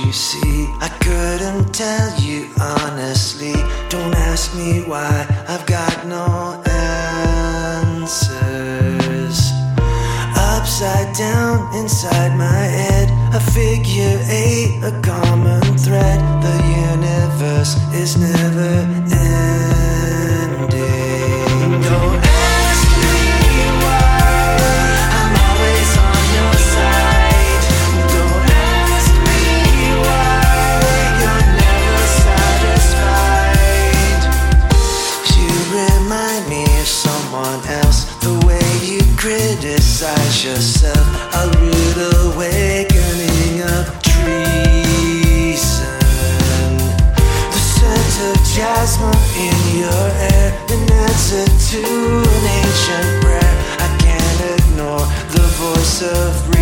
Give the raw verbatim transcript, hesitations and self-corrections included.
you see? I couldn't tell you honestly. Don't ask me why, I've got no answers. Upside down inside my head, a figure eight, a common thread. The universe is never ending. Don't ask me why, I'm always on your side. Don't ask me why, you're never satisfied. You remind me of someone else, the way you criticize yourself. A rude awakening of treason. The scent of jasmine in your air, an answer to an ancient prayer. I can't ignore the voice of